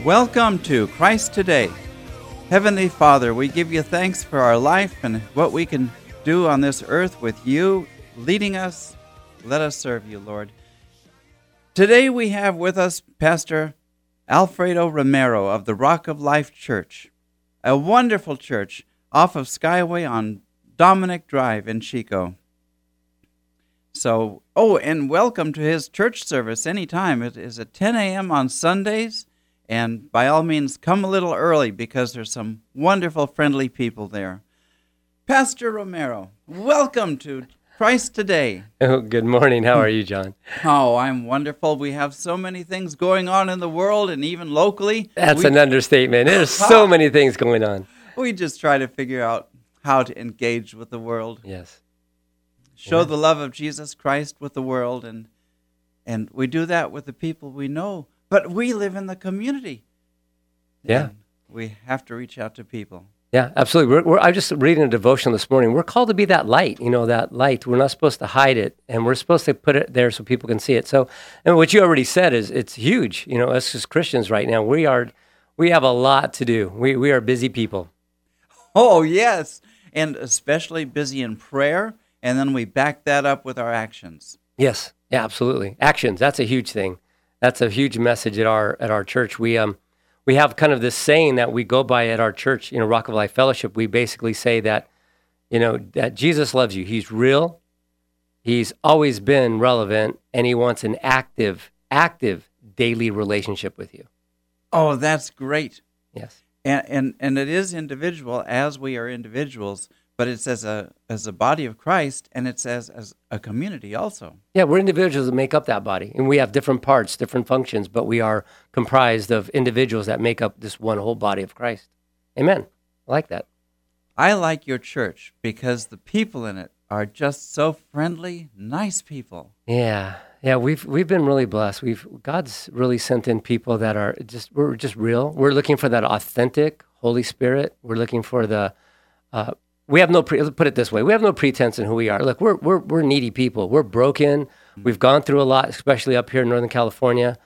Welcome to Christ Today. Heavenly Father, we give you thanks for our life and what we can do on this earth with you leading us. Let us serve you, Lord. Today we have with us Pastor Alfredo Romero of the Rock of Life Church, a wonderful church off of Skyway on Dominic Drive in Chico. And welcome to his church service anytime. It is at 10 a.m. on Sundays. And by all means, come a little early because there's some wonderful, friendly people there. Pastor Romero, welcome to Christ Today. Oh, good morning. How are you, John? Oh, I'm wonderful. We have so many things going on in the world and even locally. That's an understatement. There's so many things going on. We just try to figure out how to engage with the world. Yes. Show the love of Jesus Christ with the world. And we do that with the people we know. But we live in the community. Yeah. And we have to reach out to people. Yeah, absolutely. I was just reading a devotion this morning. We're called to be that light, that light. We're not supposed to hide it, and we're supposed to put it there so people can see it. So, and what you already said is it's huge. Us as Christians right now, we have a lot to do. We are busy people. Oh, yes, and especially busy in prayer, and then we back that up with our actions. Yes, yeah, absolutely. Actions, that's a huge thing. That's a huge message at our church. We have kind of this saying that we go by at our church, Rock of Life Fellowship. We basically say that, that Jesus loves you. He's real. He's always been relevant, and he wants an active daily relationship with you. Oh, that's great. Yes. And it is individual as we are individuals, but it's as a body of Christ, and it's as a community also. Yeah, we're individuals that make up that body, and we have different parts, different functions, but we are comprised of individuals that make up this one whole body of Christ. Amen. I like that. I like your church because the people in it are just so friendly, nice people. Yeah, we've been really blessed. God's really sent in people that are we're just real. We're looking for that authentic Holy Spirit. We're looking for the. We have let's put it this way. We have no pretense in who we are. Look, we're needy people. We're broken. We've gone through a lot, especially up here in Northern California.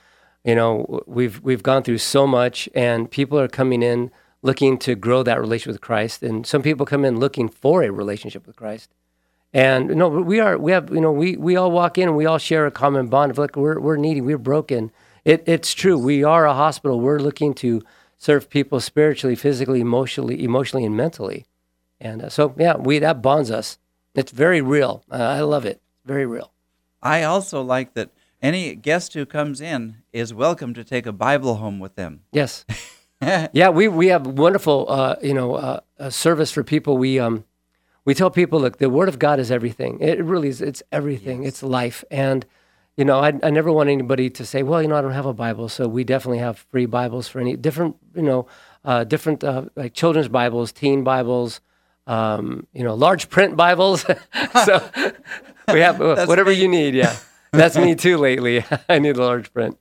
We've gone through so much, and people are coming in looking to grow that relationship with Christ. And some people come in looking for a relationship with Christ. And we all walk in and we all share a common bond of like we're needy, we're broken. It's true. We are a hospital. We're looking to serve people spiritually, physically, emotionally, and mentally. And that bonds us. It's very real. I love it. Very real. I also like that any guest who comes in is welcome to take a Bible home with them. Yes. Yeah, we have wonderful, service for people. We tell people, look, the Word of God is everything. It really is. It's everything. Yes. It's life. And, I never want anybody to say, well, I don't have a Bible. So we definitely have free Bibles for any different, like children's Bibles, teen Bibles, large print Bibles. So we have whatever you need. Yeah, that's me too lately. I need a large print.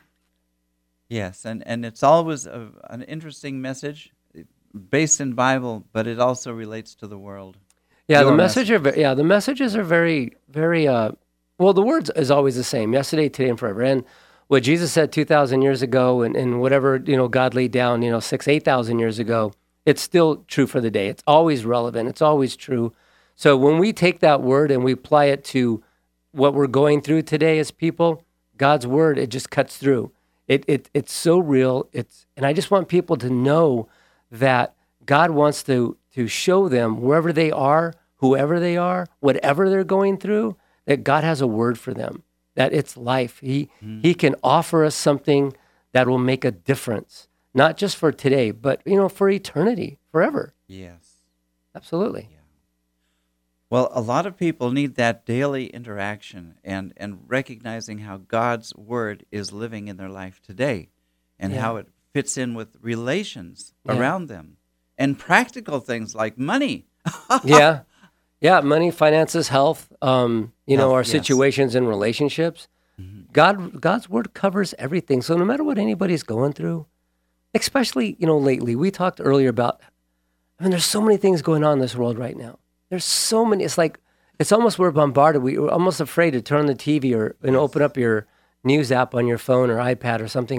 Yes, and it's always an interesting message based in Bible, but it also relates to the world. Yeah, the messages are very, very, the words is always the same, yesterday, today, and forever. And what Jesus said 2,000 years ago and whatever, God laid down, 8,000 years ago, it's still true for the day. It's always relevant. It's always true. So when we take that word and we apply it to what we're going through today as people, God's word, it just cuts through. It's so real. And I just want people to know that God wants to show them wherever they are, whoever they are, whatever they're going through, that God has a word for them, that it's life. He can offer us something that will make a difference. Not just for today, but, for eternity, forever. Yes. Absolutely. Yeah. Well, a lot of people need that daily interaction and recognizing how God's word is living in their life today and how it fits in with relations around them and practical things like money. Yeah, money, finances, health, our situations and relationships. Mm-hmm. God's word covers everything. So no matter what anybody's going through, especially, lately, we talked earlier about, there's so many things going on in this world right now. There's so many, it's almost we're bombarded. We're almost afraid to turn on the TV or open up your news app on your phone or iPad or something.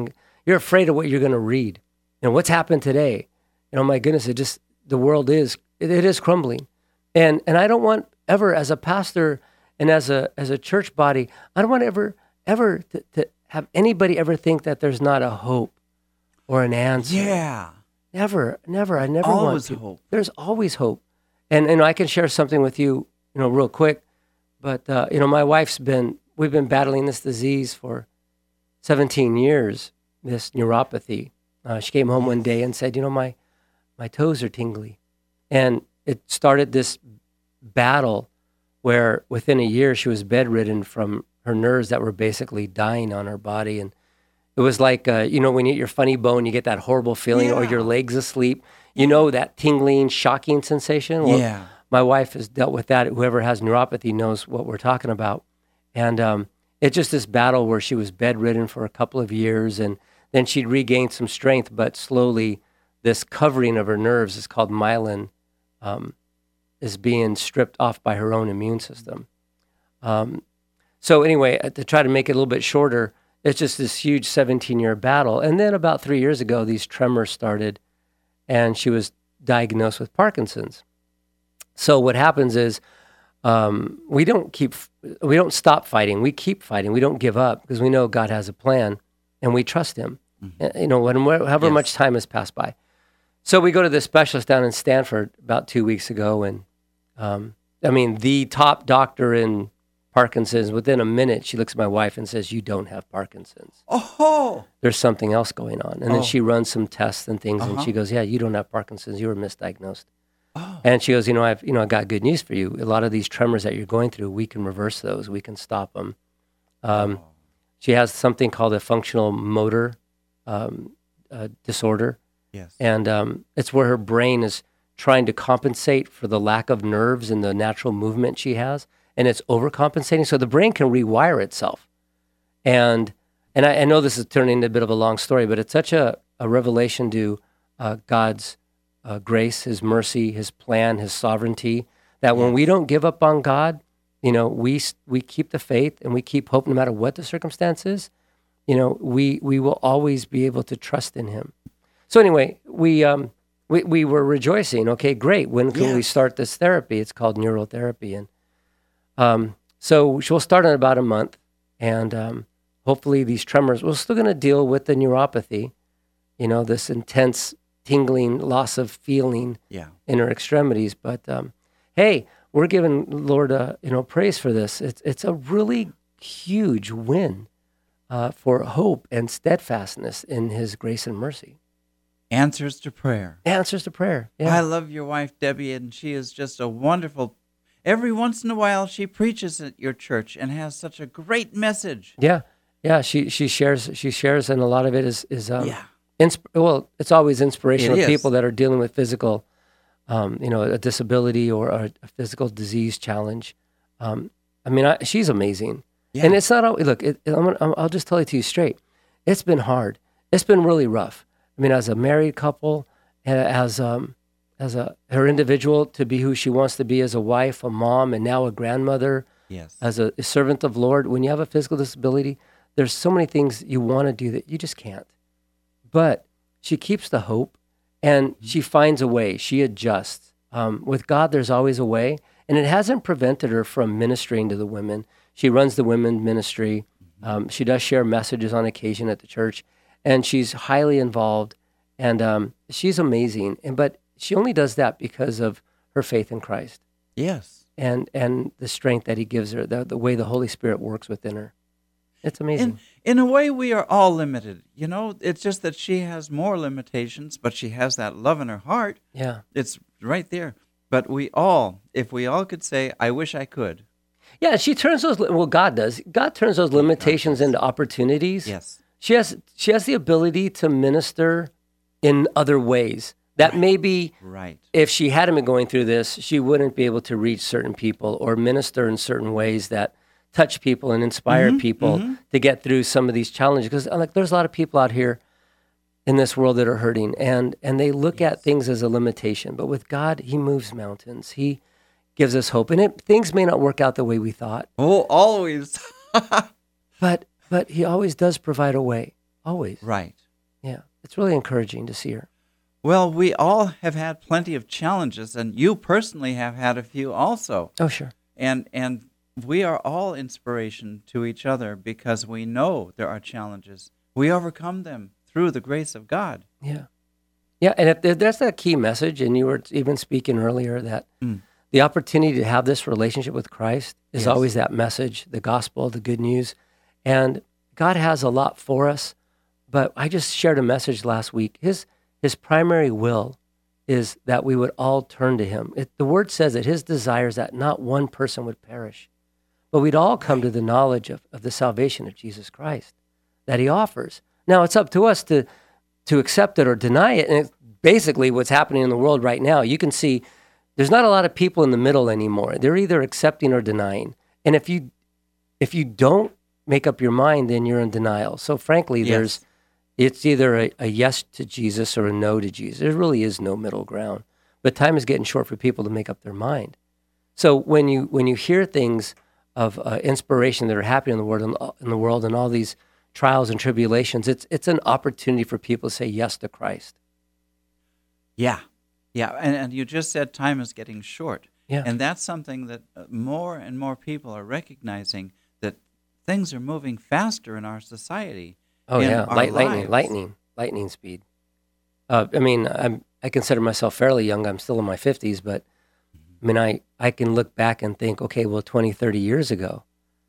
You're afraid of what you're going to read. What's happened today? My goodness, the world is crumbling. And I don't want ever, as a pastor and as a church body, I don't want ever to have anybody ever think that there's not a hope or an answer. Yeah. Never. I never Always want to. hope. There's always hope. And I can share something with you, real quick. But, my we've been battling this disease for 17 years, this neuropathy. She came home one day and said, my toes are tingly. And it started this battle where within a year she was bedridden from her nerves that were basically dying on her body. And it was like, when you eat your funny bone, you get that horrible feeling, or your leg's asleep. That tingling, shocking sensation. Well, my wife has dealt with that. Whoever has neuropathy knows what we're talking about. And it's just this battle where she was bedridden for a couple of years, and then she'd regained some strength, but slowly this covering of her nerves is called myelin, is being stripped off by her own immune system. So anyway, to try to make it a little bit shorter, it's just this huge 17-year battle. And then about 3 years ago, these tremors started, and she was diagnosed with Parkinson's. So what happens is we don't stop fighting. We keep fighting. We don't give up because we know God has a plan, and we trust Him. However much time has passed by. So we go to this specialist down in Stanford about 2 weeks ago, and the top doctor in Parkinson's, within a minute, she looks at my wife and says, "You don't have Parkinson's. Oh, There's something else going on." And then she runs some tests and things, and she goes, "Yeah, you don't have Parkinson's. You were misdiagnosed." Oh. And she goes, I got good news for you. A lot of these tremors that you're going through, we can reverse those. We can stop them. She has something called a functional motor disorder. Yes. And it's where her brain is trying to compensate for the lack of nerves and the natural movement she has, and it's overcompensating. So the brain can rewire itself. And I know this is turning into a bit of a long story, but it's such a revelation to God's grace, His mercy, His plan, His sovereignty, that when we don't give up on God, we keep the faith and we keep hope no matter what the circumstance is, we will always be able to trust in Him. So anyway, we were rejoicing. Okay, great. When can we start this therapy? It's called neurotherapy. And so we'll start in about a month. And hopefully these tremors, we're still going to deal with the neuropathy, this intense tingling, loss of feeling in her extremities. But hey, we're giving Lord, praise for this. It's a really huge win for hope and steadfastness in His grace and mercy. Answers to prayer. Answers to prayer. Yeah. I love your wife, Debbie, and she is just a wonderful. Every once in a while, she preaches at your church and has such a great message. Yeah. She shares, and a lot of it is it's always inspirational to people that are dealing with physical, a disability or a physical disease challenge. She's amazing. Yeah. And it's not, look, I'll just tell it to you straight. It's been hard. It's been really rough. As a married couple, as her individual to be who she wants to be as a wife, a mom, and now a grandmother, as a servant of Lord, when you have a physical disability, there's so many things you want to do that you just can't. But she keeps the hope, and she finds a way. She adjusts. With God, there's always a way, and it hasn't prevented her from ministering to the women. She runs the women's ministry. She does share messages on occasion at the church, and she's highly involved, and she's amazing. But she only does that because of her faith in Christ. Yes. And the strength that He gives her, the way the Holy Spirit works within her. It's amazing. In a way, we are all limited. It's just that she has more limitations, but she has that love in her heart. Yeah. It's right there. But if we all could say, I wish I could. Yeah, she turns God does. God turns those limitations into opportunities. Yes. She has the ability to minister in other ways. That maybe if she hadn't been going through this, she wouldn't be able to reach certain people or minister in certain ways that touch people and inspire people to get through some of these challenges. Because there's a lot of people out here in this world that are hurting, and they look at things as a limitation. But with God, He moves mountains. He gives us hope. And things may not work out the way we thought. Oh, always. But He always does provide a way. Always. Right. it's really encouraging to see her. Well, we all have had plenty of challenges, and you personally have had a few also. Oh, sure. And we are all inspiration to each other because we know there are challenges. We overcome them through the grace of God. Yeah. Yeah, and if that's a key message, and you were even speaking earlier that the opportunity to have this relationship with Christ is Yes. always that message, the gospel, the good news. And God has a lot for us, but I just shared a message last week. His primary will is that we would all turn to him. The word says that his desire is that not one person would perish, but we'd all come to the knowledge of the salvation of Jesus Christ that he offers. Now, it's up to us to accept it or deny it. And it's basically what's happening in the world right now. You can see there's not a lot of people in the middle anymore. They're either accepting or denying. And if you don't make up your mind, then you're in denial. So frankly, Yes. it's either a yes to Jesus or a no to Jesus. There really is no middle ground. But time is getting short for people to make up their mind. So when you hear things of inspiration that are happening in the world and all these trials and tribulations, it's an opportunity for people to say yes to Christ. Yeah. Yeah. And you just said time is getting short. Yeah. And that's something that more and more people are recognizing, that things are moving faster in our society. Oh in yeah, our lives. lightning speed. I mean, I consider myself fairly young. I'm still in my 50s, but I mean, I can look back and think, okay, well, 20, 30 years ago,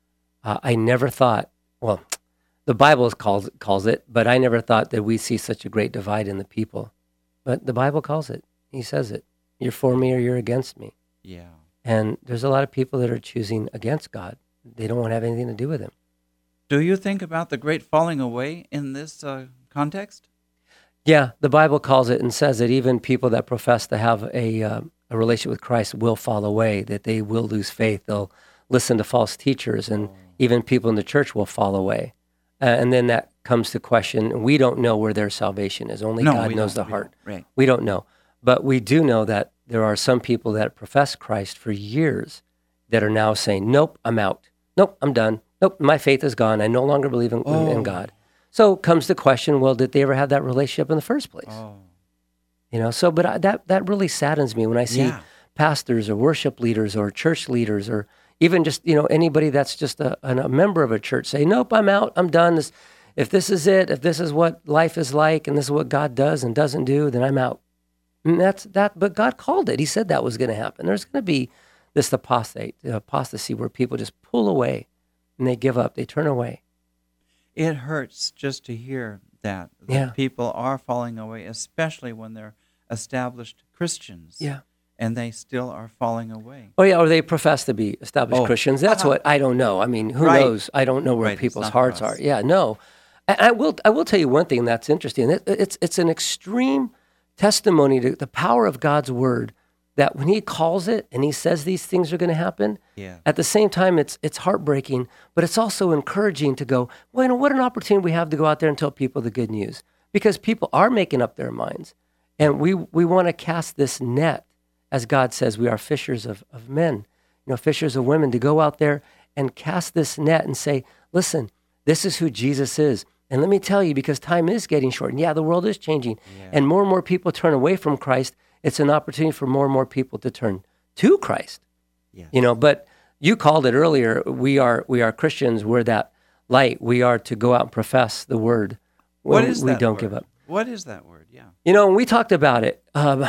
I never thought, well, the Bible calls it, but I never thought that we'd see such a great divide in the people. But the Bible calls it. He says it. You're for me or you're against me. Yeah. And there's a lot of people that are choosing against God. They don't want to have anything to do with him. Do you think about the great falling away in this context? Yeah, the Bible calls it and says that even people that profess to have a relationship with Christ will fall away, that they will lose faith. They'll listen to false teachers, and even people in the church will fall away. And then that comes to question. We don't know where their salvation is. Only God knows the heart. Right. We don't know. But we do know that there are some people that profess Christ for years that are now saying, nope, I'm out. Nope, I'm done. Nope, my faith is gone. I no longer believe in God. So comes the question, well, did they ever have that relationship in the first place? Oh. You know, so, but that really saddens me when I see Yeah. pastors or worship leaders or church leaders or even just, anybody that's just a member of a church say, nope, I'm out, I'm done. If this is it, if this is what life is like and this is what God does and doesn't do, then I'm out. And that's that. But God called it. He said that was going to happen. There's going to be this apostasy where people just pull away and they give up. They turn away. It hurts just to hear that Yeah. people are falling away, especially when they're established Christians. Yeah. And they still are falling away. Oh, yeah, or they profess to be established Oh. Christians. That's what, I don't know. I mean, who Right. knows? I don't know where Right, it's people's not hearts for us. are. Yeah, no. I will tell you one thing that's interesting. It's an extreme testimony to the power of God's word, that when he calls it and he says these things are going to happen, Yeah. at the same time, it's heartbreaking, but it's also encouraging to go, well, what an opportunity we have to go out there and tell people the good news, because people are making up their minds. And we want to cast this net, as God says, we are fishers of men, fishers of women, to go out there and cast this net and say, listen, this is who Jesus is. And let me tell you, because time is getting short, and yeah, the world is changing, and more people turn away from Christ, it's an opportunity for more people to turn to Christ. Yes. But you called it earlier, we are Christians, we're that light. We are to go out and profess the word What when is we that don't word? give up. What is that word? Yeah. And we talked about it.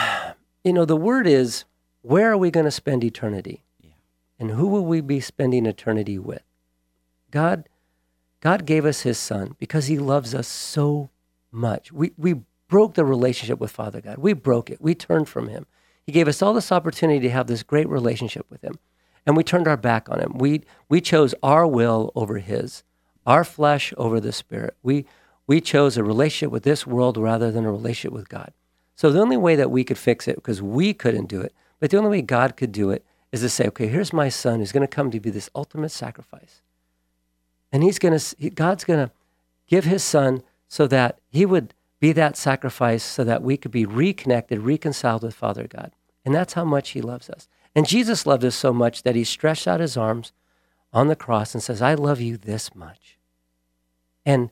The word is, where are we going to spend eternity? Yeah. And who will we be spending eternity with? God gave us his son because he loves us so much. We broke the relationship with Father God. We broke it. We turned from him. He gave us all this opportunity to have this great relationship with him. And we turned our back on him. We chose our will over his, our flesh over the spirit. We chose a relationship with this world rather than a relationship with God. So the only way that we could fix it, because we couldn't do it, but the only way God could do it is to say, okay, here's my son who's going to come to be this ultimate sacrifice. And God's going to give his son so that he would be that sacrifice so that we could be reconnected, reconciled with Father God. And that's how much he loves us. And Jesus loved us so much that he stretched out his arms on the cross and says, I love you this much. And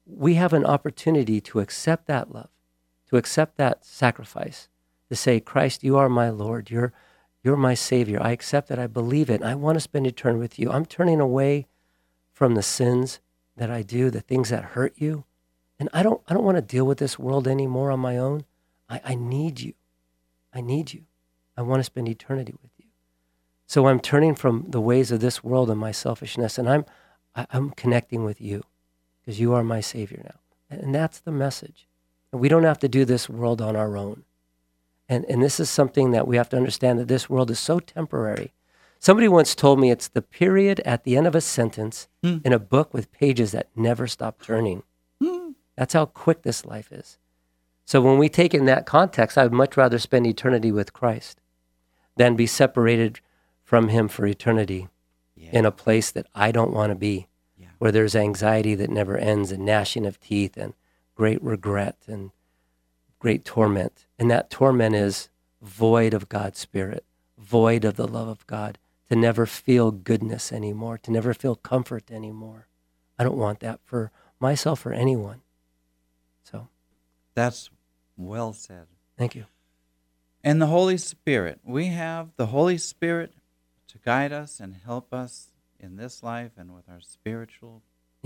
we have an opportunity to accept that love, to accept that sacrifice, to say, Christ, you are my Lord. You're my Savior. I accept it. I believe it. I want to spend eternity with you. I'm turning away from the sins that I do, the things that hurt you. And I don't want to deal with this world anymore on my own. I need you. I need you. I want to spend eternity with you. So I'm turning from the ways of this world and my selfishness, and I'm connecting with you because you are my Savior now. And that's the message. And we don't have to do this world on our own. And this is something that we have to understand, that this world is so temporary. Somebody once told me it's the period at the end of a sentence in a book with pages that never stop turning. That's how quick this life is. So when we take it in that context, I would much rather spend eternity with Christ than be separated from him for eternity in a place that I don't want to be, where there's anxiety that never ends and gnashing of teeth and great regret and great torment. And that torment is void of God's Spirit, void of the love of God, to never feel goodness anymore, to never feel comfort anymore. I don't want that for myself or anyone. So That's well said. thank you. And the Holy Spirit. We have the Holy Spirit to guide us and help us in this life and with our spiritual.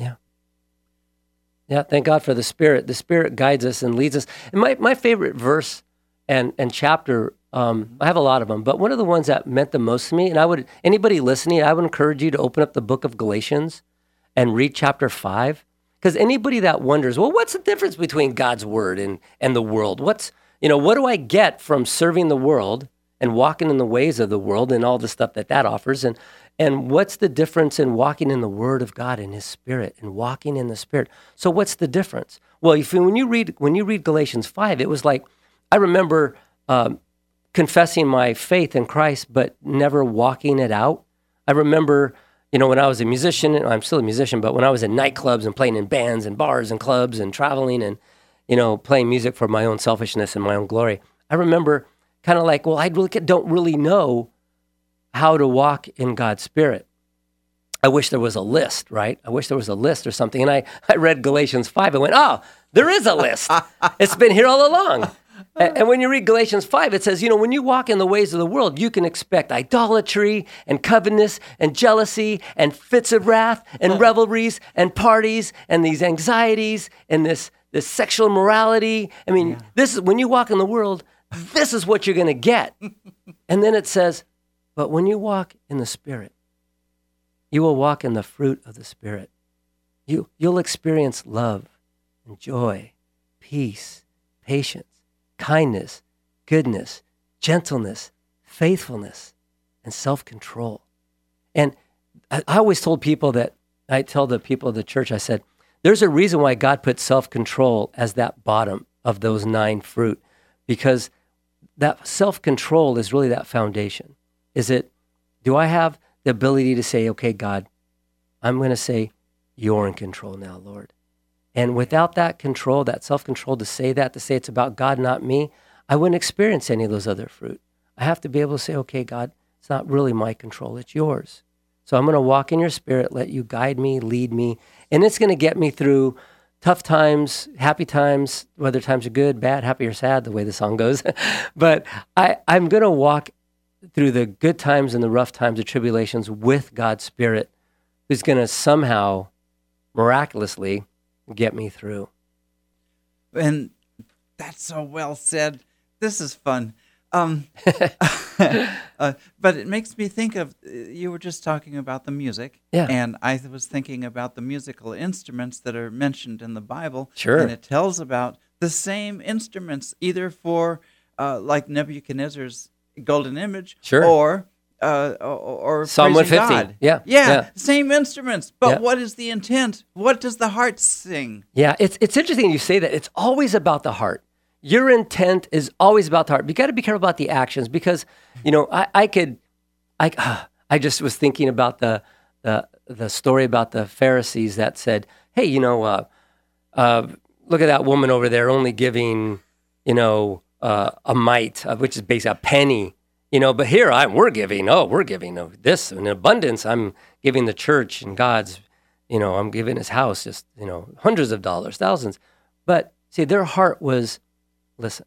Yeah, thank God for the Spirit. The Spirit guides us and leads us. And my favorite verse and chapter, I have a lot of them, but one of the ones that meant the most to me, and anybody listening, I would encourage you to open up the book of Galatians and read chapter 5. Because anybody that wonders, well, what's the difference between God's word and the world? What do I get from serving the world and walking in the ways of the world and all the stuff that offers? And what's the difference in walking in the word of God and his Spirit and walking in the Spirit? So what's the difference? Well, when you read Galatians 5, it was like, I remember confessing my faith in Christ, but never walking it out. I remember, when I was a musician, and I'm still a musician, but when I was in nightclubs and playing in bands and bars and clubs and traveling and, playing music for my own selfishness and my own glory, I remember kind of like, well, I don't really know how to walk in God's Spirit. I wish there was a list, right? I wish there was a list or something. And I read Galatians 5 and went, oh, there is a list. It's been here all along. And when you read Galatians 5, it says, when you walk in the ways of the world, you can expect idolatry and covetousness and jealousy and fits of wrath and revelries and parties and these anxieties and this sexual immorality. I mean, this is when you walk in the world, this is what you're going to get. And then it says, but when you walk in the Spirit, you will walk in the fruit of the Spirit. You'll experience love and joy, peace, patience, kindness, goodness, gentleness, faithfulness, and self-control. And I always told people that, I tell the people of the church, I said, there's a reason why God put self-control as that bottom of those 9 fruit, because that self-control is really that foundation. Do I have the ability to say, okay, God, I'm going to say, you're in control now, Lord. And without that control, that self-control, to say it's about God, not me, I wouldn't experience any of those other fruit. I have to be able to say, okay, God, it's not really my control, it's yours. So I'm going to walk in your Spirit, let you guide me, lead me, and it's going to get me through tough times, happy times, whether times are good, bad, happy, or sad, the way the song goes. But I'm going to walk through the good times and the rough times, the tribulations, with God's Spirit, who's going to somehow, miraculously, get me through. And that's so well said. This is fun. But it makes me think of, you were just talking about the music. Yeah. And I was thinking about the musical instruments that are mentioned in the Bible. Sure. And it tells about the same instruments, either for like Nebuchadnezzar's golden image, sure, or Psalm 150. God. Yeah, same instruments. But what is the intent? What does the heart sing? Yeah, it's interesting you say that. It's always about the heart. Your intent is always about the heart. You got to be careful about the actions, because I just was thinking about the story about the Pharisees that said, hey, look at that woman over there only giving a mite, which is basically a penny, but here we're giving this in abundance. I'm giving the church and God's, I'm giving his house just, hundreds of dollars, thousands. But see, their heart was, listen,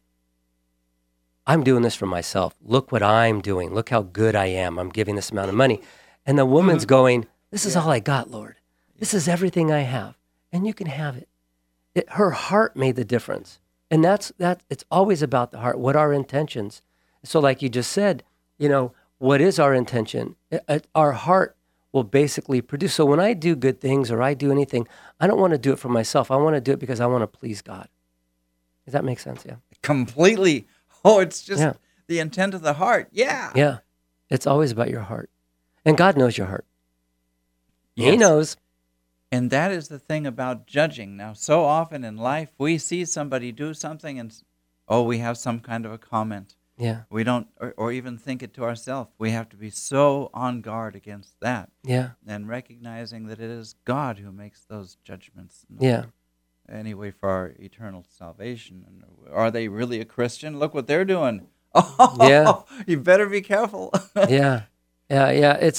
I'm doing this for myself. Look what I'm doing. Look how good I am. I'm giving this amount of money. And the woman's going, this is all I got, Lord. This is everything I have. And you can have it. Her heart made the difference. And that's it's always about the heart. What are our intentions? So like you just said, what is our intention? Our heart will basically produce. So when I do good things or I do anything, I don't want to do it for myself. I want to do it because I want to please God. Does that make sense? Yeah. Completely. Oh, it's just the intent of the heart. Yeah. Yeah. It's always about your heart. And God knows your heart. Yes. He knows. And that is the thing about judging. Now, so often in life, we see somebody do something and, we have some kind of a comment. Yeah. We don't, or even think it to ourselves. We have to be so on guard against that. Yeah. And recognizing that it is God who makes those judgments. Yeah. Anyway, for our eternal salvation. And are they really a Christian? Look what they're doing. Oh, yeah. You better be careful. Yeah. It's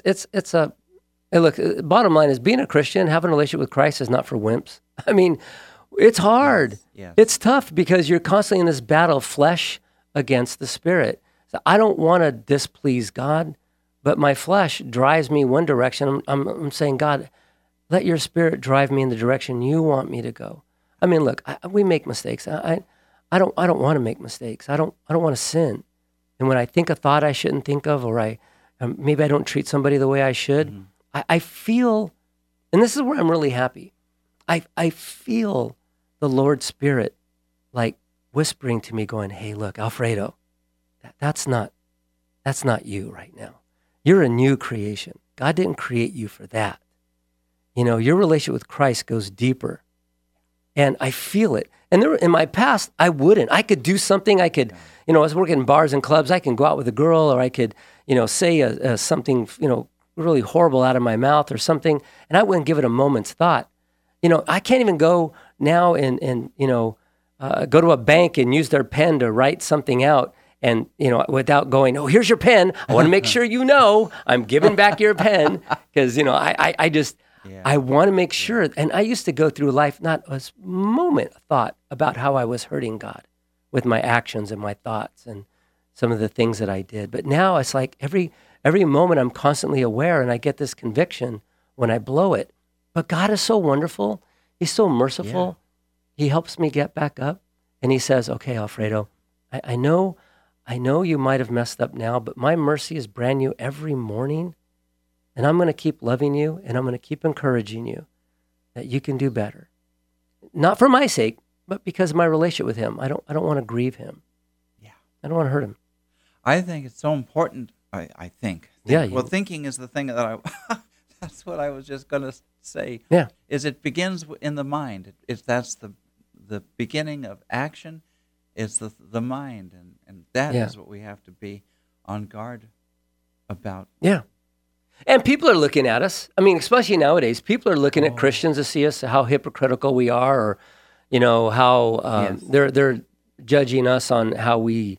a. Hey, look, bottom line is being a Christian, having a relationship with Christ is not for wimps. I mean, it's hard. Yes. It's tough because you're constantly in this battle of flesh against the spirit. So I don't want to displease God, but my flesh drives me one direction. I'm saying, God, let your spirit drive me in the direction you want me to go. I mean, look, we make mistakes. I don't want to make mistakes. I don't want to sin. And when I think a thought I shouldn't think of, or maybe I don't treat somebody the way I should, I feel, and this is where I'm really happy, I feel the Lord's Spirit like whispering to me going, hey, look, Alfredo, that's not you right now. You're a new creation. God didn't create you for that. Your relationship with Christ goes deeper. And I feel it. And in my past, I wouldn't. I could do something. I could, I was working in bars and clubs. I can go out with a girl, or I could, say something, really horrible out of my mouth or something, and I wouldn't give it a moment's thought. I can't even go now and go to a bank and use their pen to write something out and, without going, oh, here's your pen. I want to make sure I'm giving back your pen because, I want to make sure. And I used to go through life, not a moment thought about how I was hurting God with my actions and my thoughts and some of the things that I did. But now it's like every moment I'm constantly aware, and I get this conviction when I blow it. But God is so wonderful. He's so merciful. Yeah. He helps me get back up. And he says, okay, Alfredo, I know you might have messed up now, but my mercy is brand new every morning. And I'm going to keep loving you, and I'm going to keep encouraging you that you can do better. Not for my sake, but because of my relationship with him. I don't want to grieve him. Yeah. I don't want to hurt him. I think it's so important. I think. Yeah. Well, thinking is the thing that that's what I was just going to say. Yeah. Is it begins in the mind. That's the beginning of action. It's the mind, and that is what we have to be on guard about. Yeah. And people are looking at us. I mean, especially nowadays, people are looking at Christians to see us, how hypocritical we are, or, how they're judging us on how we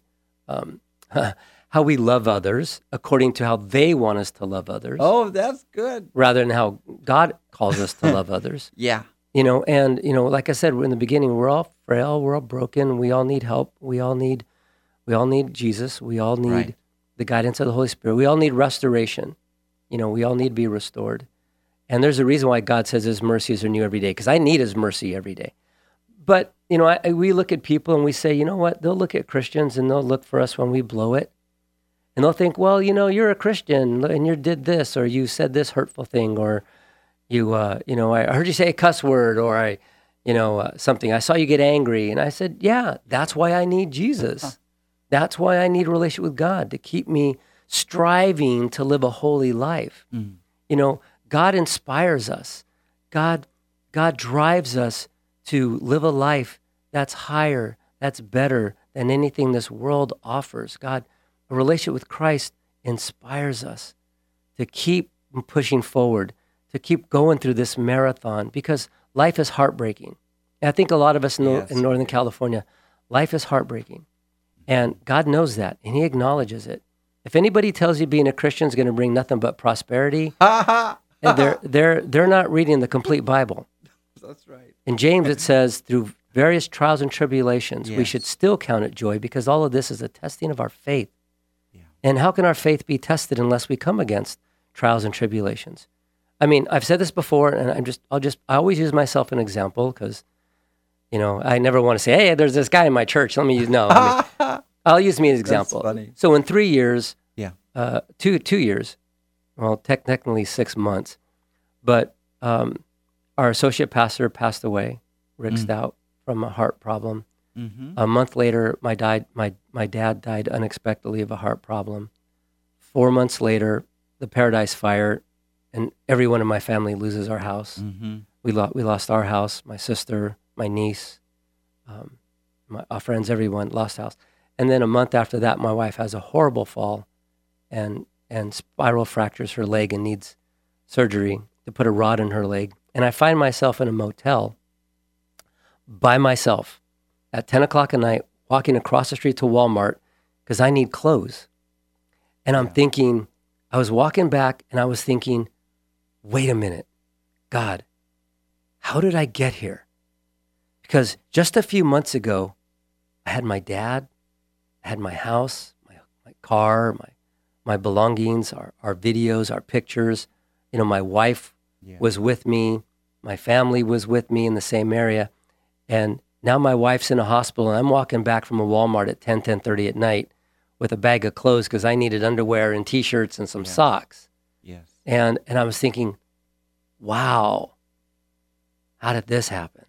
love others according to how they want us to love others. Oh, that's good. Rather than how God calls us to love others. Yeah. Like I said, in the beginning, we're all frail, we're all broken, we all need help, we all need Jesus, we all need the guidance of the Holy Spirit, we all need restoration. We all need to be restored. And there's a reason why God says his mercies are new every day, because I need his mercy every day. But, we look at people and we say, you know what? They'll look at Christians and they'll look for us when we blow it. And they'll think, well, you're a Christian and you did this, or you said this hurtful thing, or I heard you say a cuss word, or something. I saw you get angry. And I said, yeah, that's why I need Jesus. That's why I need a relationship with God, to keep me striving to live a holy life. God inspires us. God drives us to live a life that's higher, that's better than anything this world offers. A relationship with Christ inspires us to keep pushing forward, to keep going through this marathon, because life is heartbreaking. And I think a lot of us know in Northern California, life is heartbreaking. And God knows that, and he acknowledges it. If anybody tells you being a Christian is going to bring nothing but prosperity, And they're not reading the complete Bible. That's right. In James, it says, through various trials and tribulations, we Yes. should still count it joy because all of this is a testing of our faith. Yeah. And how can our faith be tested unless we come against trials and tribulations? I mean, I've said this before, and I always use myself an example because, I never want to say, hey, there's this guy in my church. Let me use, no. I'll use me as an example. That's funny. So in 3 years, Yeah. 2 years, well, technically 6 months, but our associate pastor passed away, Rick Stout, from a heart problem. Mm-hmm. A month later, my dad died unexpectedly of a heart problem. 4 months later, the Paradise Fire, and everyone in my family loses our house. Mm-hmm. We lost our house, my sister, my niece, our friends, everyone lost house. And then a month after that, my wife has a horrible fall and spiral fractures her leg and needs surgery to put a rod in her leg. And I find myself in a motel by myself at 10 o'clock at night, walking across the street to Walmart because I need clothes. And I'm thinking, I was walking back and I was thinking, wait a minute, God, how did I get here? Because just a few months ago, I had my dad, I had my house, my car, my belongings, our videos, our pictures. My wife was with me. My family was with me in the same area. And now my wife's in a hospital, and I'm walking back from a Walmart at 10:30 at night with a bag of clothes because I needed underwear and T-shirts and some socks. Yes. And I was thinking, wow, how did this happen?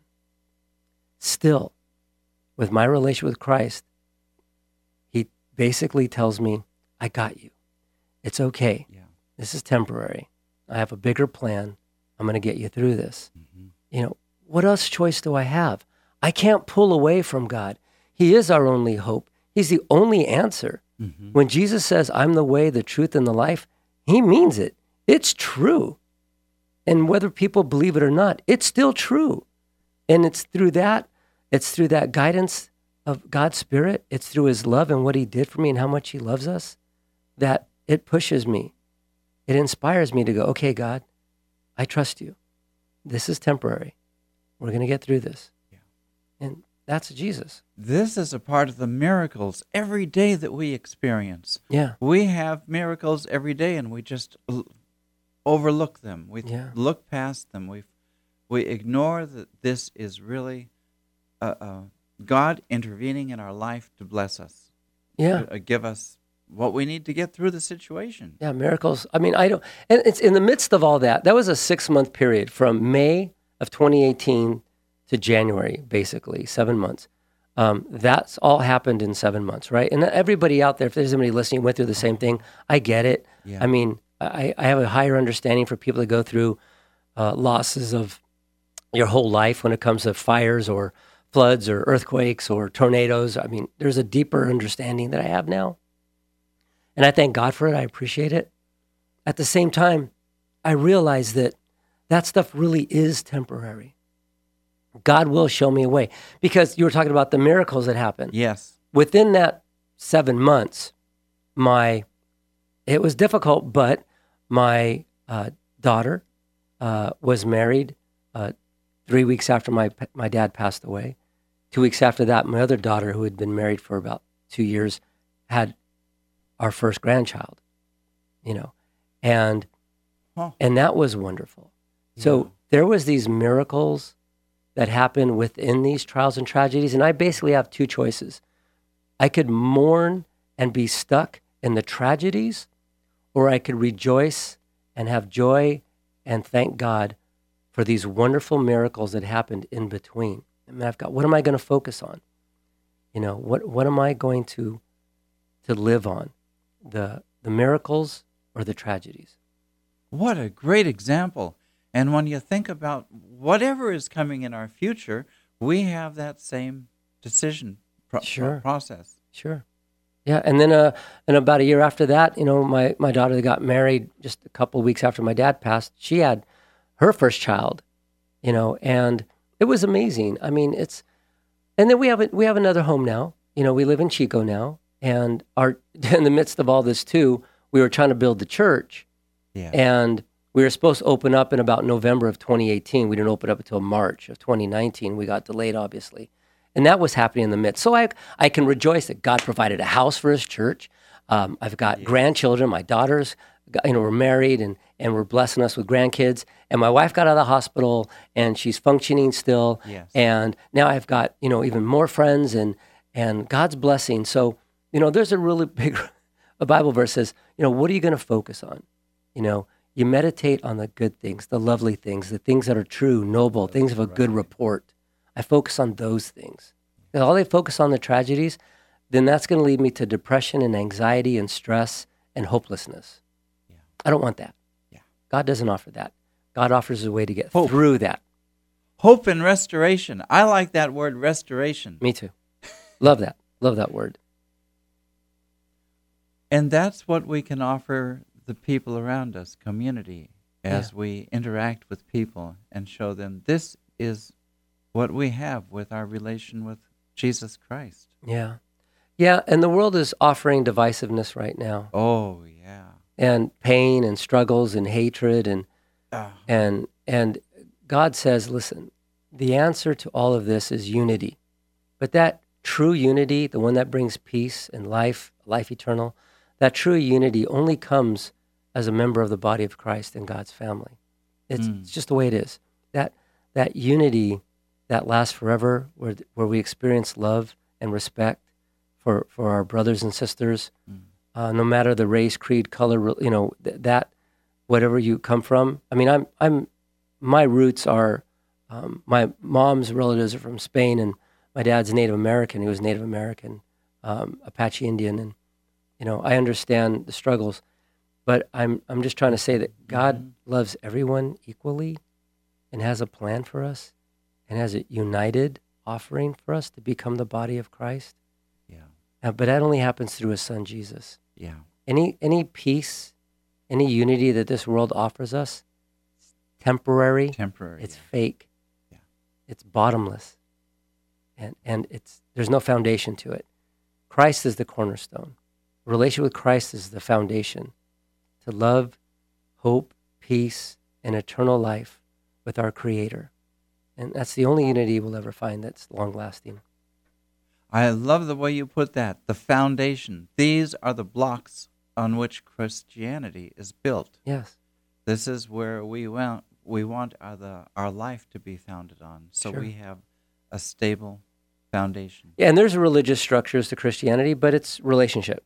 Still, with my relationship with Christ, he basically tells me, I got you. It's okay. Yeah. This is temporary. I have a bigger plan. I'm going to get you through this. Mm-hmm. What else choice do I have? I can't pull away from God. He is our only hope. He's the only answer. Mm-hmm. When Jesus says, I'm the way, the truth, and the life, he means it. It's true. And whether people believe it or not, it's still true. And it's through that guidance of God's Spirit, it's through his love and what he did for me and how much he loves us, that it pushes me. It inspires me to go, okay, God, I trust you. This is temporary. We're going to get through this. Yeah. And that's Jesus. This is a part of the miracles every day that we experience. Yeah. We have miracles every day, and we just overlook them. We look past them. We ignore that this is really God intervening in our life to bless us. Yeah. To give us what we need to get through the situation. Yeah, miracles. I mean, and it's in the midst of all that. That was a 6-month period from May of 2018 to January, basically, 7 months. That's all happened in 7 months, right? And everybody out there, if there's anybody listening, went through the same thing. I get it. Yeah. I mean, I have a higher understanding for people that go through losses of your whole life when it comes to fires or floods or earthquakes or tornadoes. I mean, there's a deeper understanding that I have now. And I thank God for it. I appreciate it. At the same time, I realize that stuff really is temporary. God will show me a way. Because you were talking about the miracles that happened. Yes. Within that 7 months, it was difficult, but my daughter was married 3 weeks after my dad passed away. 2 weeks after that, my other daughter, who had been married for about 2 years, had our first grandchild, and that was wonderful. Yeah. So there was these miracles that happened within these trials and tragedies, and I basically have two choices. I could mourn and be stuck in the tragedies, or I could rejoice and have joy and thank God for these wonderful miracles that happened in between. I mean, what am I going to focus on? What am I going to live on? The miracles or the tragedies? What a great example. And when you think about whatever is coming in our future, we have that same decision process. Sure. Yeah, and then and about a year after that, my daughter that got married just a couple of weeks after my dad passed, she had her first child, and it was amazing. I mean, and then we have another home now. We live in Chico now, and in the midst of all this too, we were trying to build the church. Yeah. And We were supposed to open up in about November of 2018. We didn't open up until March of 2019. We got delayed, obviously. And that was happening in the midst. So I can rejoice that God provided a house for his church. I've got grandchildren. My daughters, were married and were blessing us with grandkids. And my wife got out of the hospital and she's functioning still. Yes. And now I've got, even more friends and God's blessing. So, there's a really big, a Bible verse says, what are you going to focus on? You meditate on the good things, the lovely things, the things that are true, noble, things of a good report. I focus on those things. If all they focus on the tragedies, then that's going to lead me to depression and anxiety and stress and hopelessness. Yeah. I don't want that. Yeah. God doesn't offer that. God offers a way to get Hope. through that. Hope and restoration. I like that word, restoration. Me too. Love that. Love that word. And that's what we can offer the people around us, community, as we interact with people and show them this is what we have with our relation with Jesus Christ. Yeah. Yeah, and the world is offering divisiveness right now. Oh, yeah. And pain and struggles and hatred and God says, listen, the answer to all of this is unity. But that true unity, the one that brings peace and life eternal, that true unity only comes as a member of the body of Christ and God's family. It's just the way it is. That unity that lasts forever, where we experience love and respect for our brothers and sisters, no matter the race, creed, color, that whatever you come from. I mean, my roots are, my mom's relatives are from Spain, and my dad's Native American. He was Native American, Apache Indian, and I understand the struggles. But I'm just trying to say that God loves everyone equally and has a plan for us and has a united offering for us to become the body of Christ. Yeah. But that only happens through his son, Jesus. Yeah. Any peace, any unity that this world offers us, it's temporary. It's fake. Yeah. It's bottomless. And there's no foundation to it. Christ is the cornerstone. Relation with Christ is the foundation to love, hope, peace, and eternal life with our Creator. And that's the only unity we'll ever find that's long-lasting. I love the way you put that, the foundation. These are the blocks on which Christianity is built. Yes. This is where we want our life to be founded on, so we have a stable foundation. Yeah, and there's religious structures to Christianity, but it's relationship.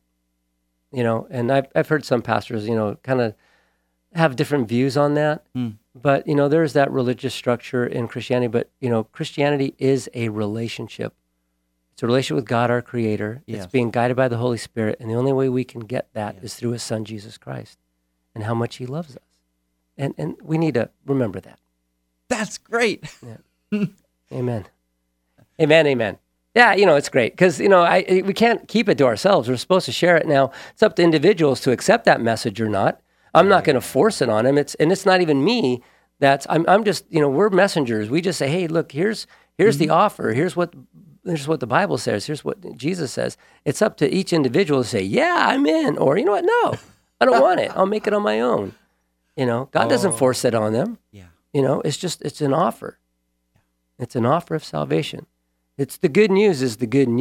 And I've heard some pastors, kind of have different views on that. But, there's that religious structure in Christianity. But, Christianity is a relationship. It's a relationship with God, our Creator. Yes. It's being guided by the Holy Spirit. And the only way we can get that is through his son, Jesus Christ, and how much he loves us. And we need to remember that. That's great. Yeah. Amen. Amen, amen. Yeah, it's great because, we can't keep it to ourselves. We're supposed to share it now. It's up to individuals to accept that message or not. I'm not going to force it on them. It's not even me. I'm just, we're messengers. We just say, hey, look, here's the offer. Here's what the Bible says. Here's what Jesus says. It's up to each individual to say, yeah, I'm in. Or, you know what? No, I don't want it. I'll make it on my own. God doesn't force it on them. Yeah. It's an offer. It's an offer of salvation. It's the good news is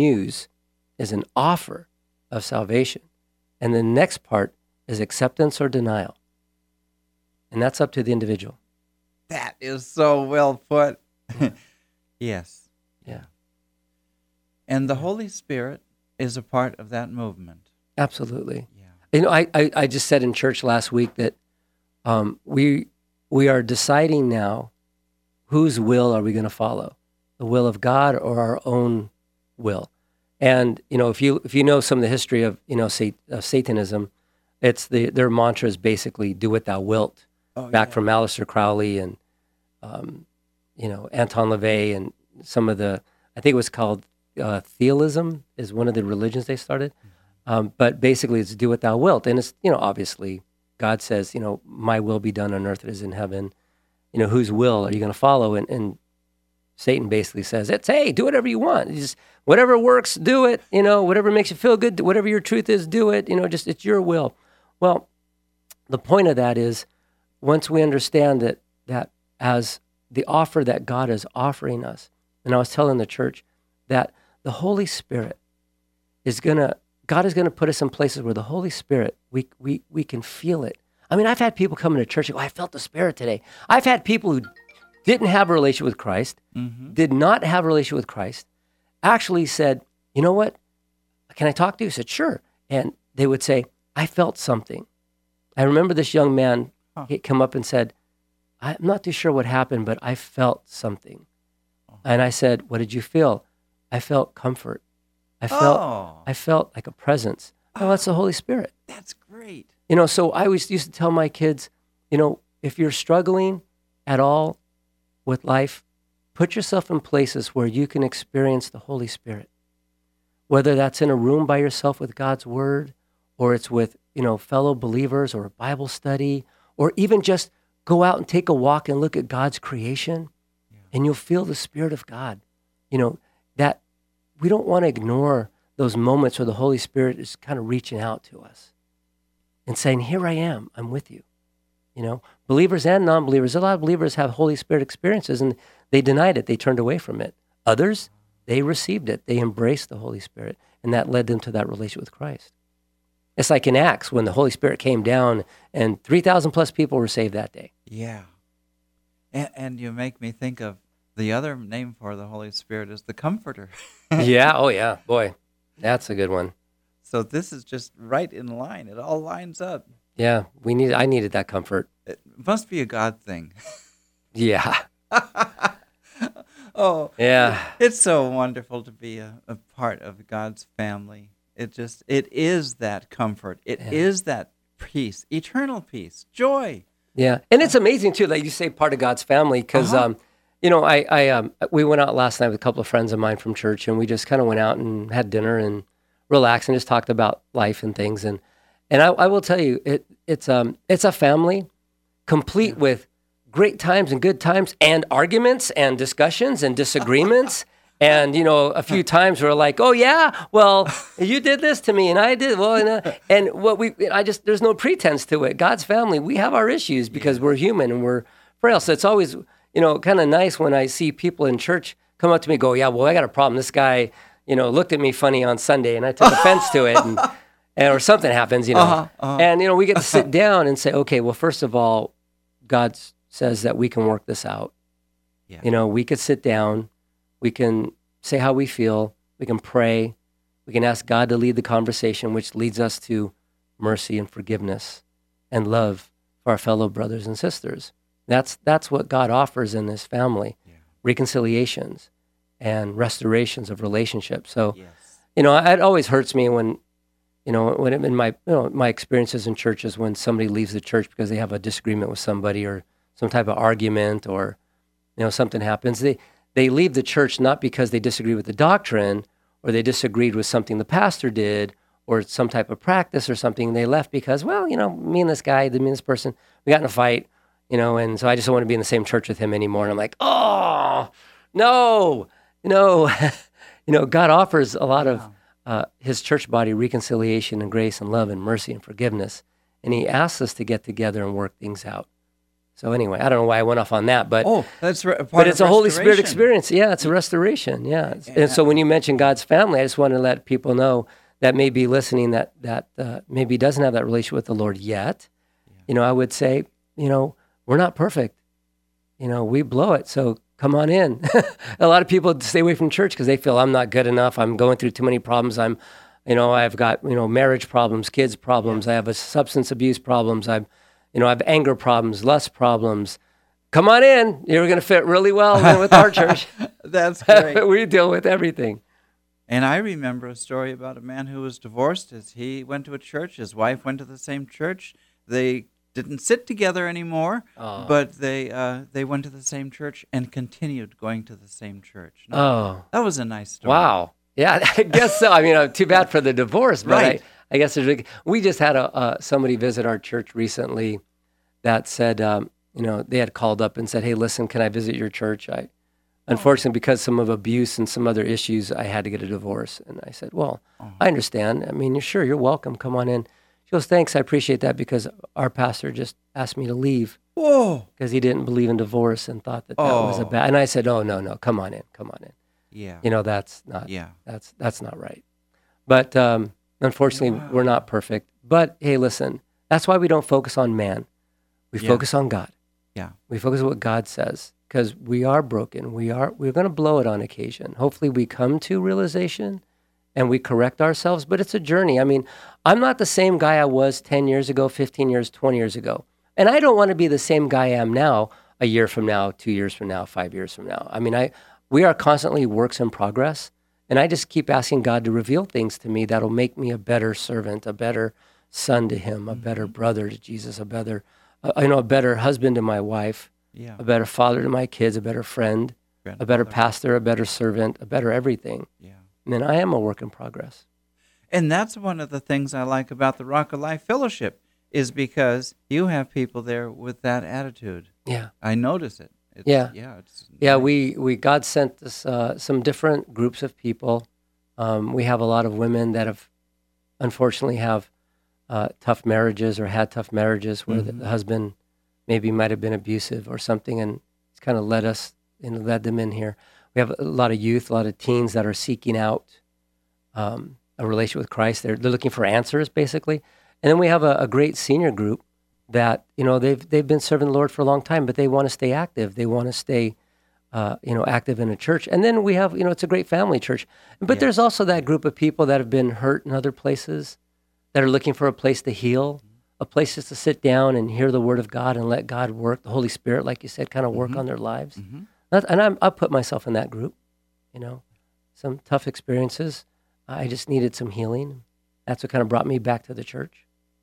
an offer of salvation. And the next part is acceptance or denial. And that's up to the individual. That is so well put. Yes. Yeah. And the Holy Spirit is a part of that movement. Absolutely. Yeah. I just said in church last week that we are deciding now whose will are we going to follow. The will of God or our own will. And, if you know some of the history of, Satanism, their mantra is basically do what thou wilt. Back from Aleister Crowley and, Anton LaVey and some of I think it was called theism is one of the religions they started. But basically it's do what thou wilt. And it's, obviously God says, my will be done on earth as in heaven. Whose will are you going to follow? And Satan basically says, hey, do whatever you want. Just whatever works, do it. Whatever makes you feel good, whatever your truth is, do it. It's your will. Well, the point of that is once we understand that as the offer that God is offering us, and I was telling the church that the Holy Spirit God is gonna put us in places where the Holy Spirit, we can feel it. I mean, I've had people come into church and go, I felt the Spirit today. I've had people who didn't have a relationship with Christ, did not have a relationship with Christ, actually said, you know what? Can I talk to you? I said, sure. And they would say, I felt something. I remember this young man, he come up and said, I'm not too sure what happened, but I felt something. And I said, what did you feel? I felt comfort. I felt like a presence. Oh, that's the Holy Spirit. That's great. So I always used to tell my kids, if you're struggling at all with life, put yourself in places where you can experience the Holy Spirit. Whether that's in a room by yourself with God's Word, or it's with, fellow believers, or a Bible study, or even just go out and take a walk and look at God's creation, and you'll feel the Spirit of God. That we don't want to ignore those moments where the Holy Spirit is kind of reaching out to us and saying, here I am, I'm with you. Believers and non-believers, a lot of believers have Holy Spirit experiences and they denied it, they turned away from it. Others, they received it, they embraced the Holy Spirit, and that led them to that relationship with Christ. It's like in Acts when the Holy Spirit came down and 3,000 plus people were saved that day. Yeah. And you make me think of the other name for the Holy Spirit is the Comforter. Yeah, oh yeah, boy, that's a good one. So this is just right in line. It all lines up. Yeah, I needed that comfort. It must be a God thing. Yeah. Oh, yeah. It's so wonderful to be a part of God's family. It is that comfort. It is that peace, eternal peace, joy. Yeah, and it's amazing too that you say part of God's family because, we went out last night with a couple of friends of mine from church, and we just kind of went out and had dinner and relaxed and just talked about life and things. And I will tell you, it's a family complete with great times and good times and arguments and discussions and disagreements. And, a few times we're like, oh yeah, well, you did this to me and I did. Well, and there's no pretense to it. God's family, we have our issues because we're human and we're frail. So it's always, kind of nice when I see people in church come up to me and go, yeah, well, I got a problem. This guy, looked at me funny on Sunday and I took offense to it and or something happens, And, we get to sit down and say, okay, well, first of all, God says that we can work this out. Yeah. We could sit down, we can say how we feel, we can pray, we can ask God to lead the conversation, which leads us to mercy and forgiveness and love for our fellow brothers and sisters. That's what God offers in this family, reconciliations and restorations of relationships. So, it always hurts me when in my experiences in churches when somebody leaves the church because they have a disagreement with somebody or some type of argument or, something happens. They leave the church not because they disagree with the doctrine or they disagreed with something the pastor did or some type of practice or something. They left because, well, me and this guy, me and this person, we got in a fight, and so I just don't want to be in the same church with him anymore. And I'm like, oh, no. God offers a lot of his church body reconciliation and grace and love and mercy and forgiveness. And he asks us to get together and work things out. So anyway, I don't know why I went off on that, but it's a Holy Spirit experience. Yeah, it's a restoration. Yeah. And so when you mention God's family, I just want to let people know that may be listening that maybe doesn't have that relationship with the Lord yet. I would say, we're not perfect. We blow it. So come on in. A lot of people stay away from church because they feel I'm not good enough. I'm going through too many problems. I've got, marriage problems, kids problems. I have a substance abuse problems. I have anger problems, lust problems. Come on in. You're going to fit really well with our church. That's great. We deal with everything. And I remember a story about a man who was divorced. As he went to a church, his wife went to the same church. They didn't sit together anymore, but they went to the same church and continued going to the same church. That was a nice story. Wow. Yeah, I guess so. I mean, too bad for the divorce, but right. I guess we just had somebody visit our church recently that said, they had called up and said, hey, listen, can I visit your church? Unfortunately, because some of abuse and some other issues, I had to get a divorce. And I said, well, I understand. I mean, you're welcome. Come on in. She goes, thanks, I appreciate that because our pastor just asked me to leave Whoa. because he didn't believe in divorce and thought that was a Oh. bad. And I said, "Oh no, come on in. Yeah. That's not Yeah. that's not right." But unfortunately, Wow. we're not perfect. But hey, listen, that's why we don't focus on man. We Yeah. focus on God. Yeah. We focus on what God says because we are broken. We're going to blow it on occasion. Hopefully, we come to realization and we correct ourselves. But it's a journey. I mean, I'm not the same guy I was 10 years ago, 15 years, 20 years ago, and I don't want to be the same guy I am now. A year from now, 2 years from now, 5 years from now. I mean, we are constantly works in progress. And I just keep asking God to reveal things to me that'll make me a better servant, a better son to him, a better brother to Jesus, a better husband to my wife, Yeah. a better father to my kids, a better friend, a better Grandfather. pastor, a better servant, a better everything. Yeah. And then I am a work in progress. And that's one of the things I like about the Rock of Life Fellowship is because you have people there with that attitude. Yeah. I notice it. It's, Yeah. It's Yeah, nice. we God sent us some different groups of people. We have a lot of women that have, unfortunately, have tough marriages or had tough marriages where the husband maybe might have been abusive or something, and it's kind of led them in here. We have a lot of youth, a lot of teens that are seeking out a relationship with Christ. They're looking for answers, basically. And then we have a great senior group that, they've been serving the Lord for a long time, but they want to stay active. They want to stay, active in a church. And then we have, it's a great family church. But there's also that group of people that have been hurt in other places that are looking for a place to heal, a place just to sit down and hear the word of God and let God work, the Holy Spirit, like you said, kind of work on their lives. And I put myself in that group, some tough experiences. I just needed some healing. That's what kind of brought me back to the church.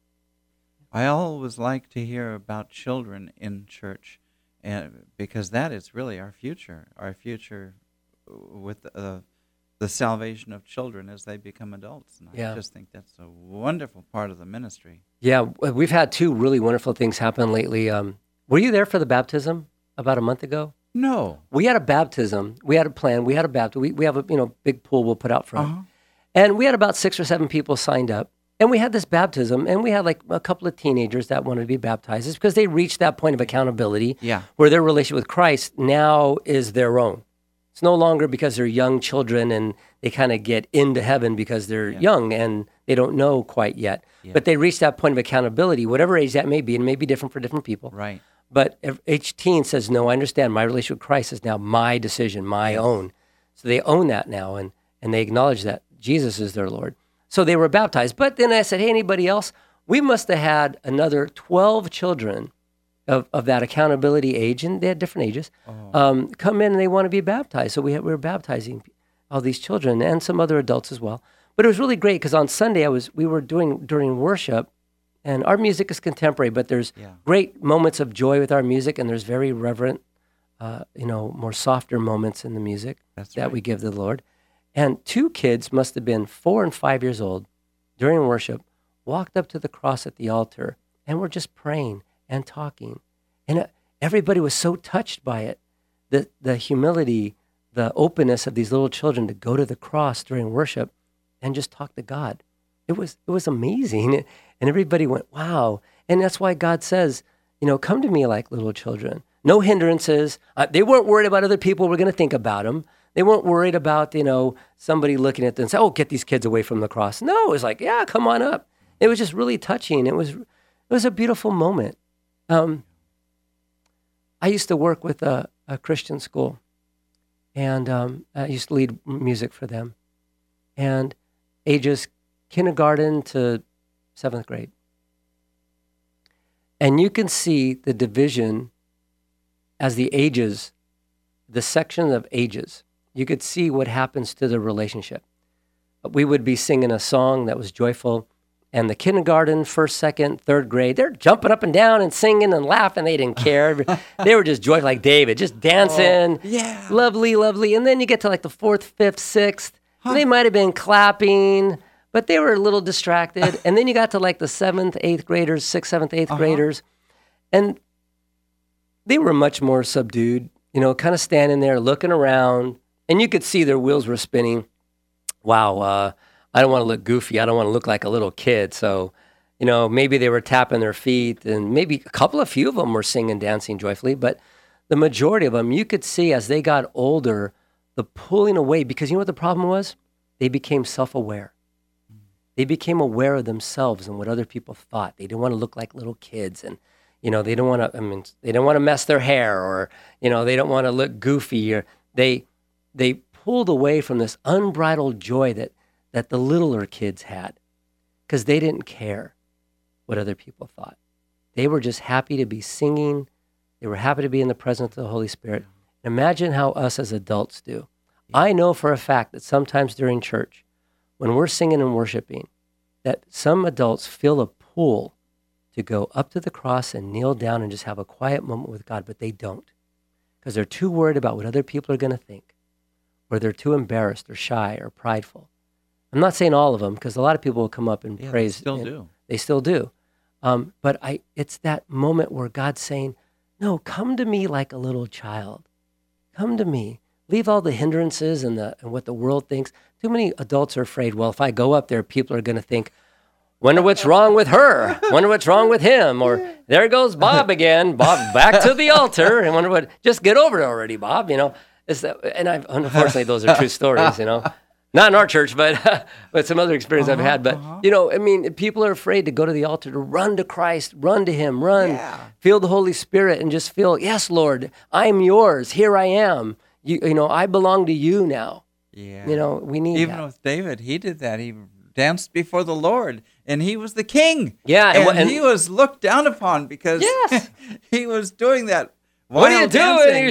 I always like to hear about children in church, and because that is really our future with the salvation of children as they become adults. And Yeah. I just think that's a wonderful part of the ministry. Yeah, we've had two really wonderful things happen lately. Were you there for the baptism about a month ago? No. We had a baptism. We had a plan. We had a baptism. We have a big pool we'll put out front. Uh-huh. And we had about 6 or 7 people signed up. And we had this baptism, and we had like a couple of teenagers that wanted to be baptized. It's because they reached that point of accountability where their relationship with Christ now is their own. It's no longer because they're young children and they kind of get into heaven because they're young and they don't know quite yet. Yeah. But they reach that point of accountability, whatever age that may be, and it may be different for different people. Right. But each teen says, no, I understand my relationship with Christ is now my decision, my own. So they own that now, and they acknowledge that Jesus is their Lord. So they were baptized. But then I said, hey, anybody else? We must have had another 12 children of that accountability age, and they had different ages, come in and they want to be baptized. So we were baptizing all these children and some other adults as well. But it was really great because on Sunday we were doing during worship, and our music is contemporary, but there's great moments of joy with our music, and there's very reverent, more softer moments in the music that we give to the Lord. And 2 kids must have been 4 and 5 years old during worship, walked up to the cross at the altar, and were just praying and talking. And everybody was so touched by it, the humility, the openness of these little children to go to the cross during worship and just talk to God. It was amazing. And everybody went, wow. And that's why God says, come to me like little children. No hindrances. They weren't worried about other people were going to think about them. They weren't worried about, somebody looking at them and say, oh, get these kids away from the cross. No, it was like, yeah, come on up. It was just really touching. It was a beautiful moment. I used to work with a Christian school, and I used to lead music for them, and ages kindergarten to 7th grade. And you can see the division as the ages, the section of ages. You could see what happens to the relationship. We would be singing a song that was joyful, and the kindergarten, 1st, 2nd, 3rd grade, they're jumping up and down and singing and laughing. They didn't care. They were just joyful like David, just dancing. Lovely, lovely. And then you get to like the 4th, 5th, 6th. They might have been clapping, but they were a little distracted. And then you got to like the 7th, 8th graders, 6th, 7th, 8th graders. And they were much more subdued, kind of standing there looking around. And you could see their wheels were spinning. Wow, I don't want to look goofy. I don't want to look like a little kid. So, maybe they were tapping their feet, and maybe a few of them were singing, dancing joyfully, but the majority of them, you could see as they got older, the pulling away, because you know what the problem was? They became self-aware. They became aware of themselves and what other people thought. They didn't want to look like little kids, and they don't want to mess their hair, or they don't want to look goofy, or they pulled away from this unbridled joy that the littler kids had, because they didn't care what other people thought. They were just happy to be singing. They were happy to be in the presence of the Holy Spirit. Imagine how us as adults do. I know for a fact that sometimes during church, when we're singing and worshiping, that some adults feel a pull to go up to the cross and kneel down and just have a quiet moment with God, but they don't, because they're too worried about what other people are going to think, or they're too embarrassed or shy or prideful. I'm not saying all of them, because a lot of people will come up and praise. They still do. But it's that moment where God's saying, no, come to me like a little child. Come to me. Leave all the hindrances and what the world thinks. Too many adults are afraid, well, if I go up there, people are going to think, wonder what's wrong with her. Wonder what's wrong with him. Or there goes Bob again. Bob, back to the altar. And wonder just get over it already, Bob. Unfortunately, those are true stories, Not in our church, but some other experience I've had. But, people are afraid to go to the altar, to run to Christ, run to him, feel the Holy Spirit, and just feel, yes, Lord, I'm yours. Here I am. I belong to you now. Yeah. We need Even that. with David, he did that. He danced before the Lord, and he was the king. Yeah. And he was looked down upon because he was doing that. What are you doing?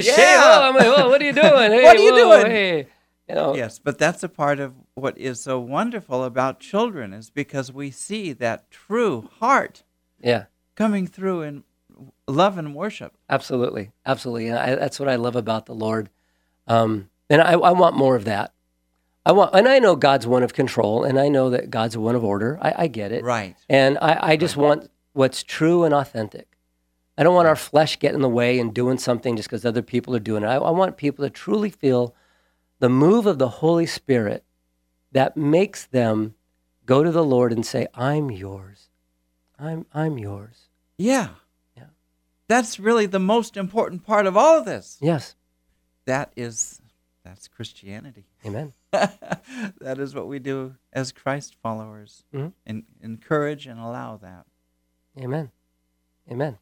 What are you doing? Hey, what are you doing? Hey. Yes, but that's a part of what is so wonderful about children, is because we see that true heart coming through in love and worship. Absolutely. Absolutely. And that's what I love about the Lord. And I want more of that. And I know God's one of control, and I know that God's one of order. I get it. Right. And I just want what's true and authentic. I don't want our flesh getting in the way and doing something just because other people are doing it. I want people to truly feel the move of the Holy Spirit that makes them go to the Lord and say, I'm yours. I'm yours. Yeah. That's really the most important part of all of this. Yes. That's Christianity. Amen. That is what we do as Christ followers, and encourage and allow that. Amen. Amen.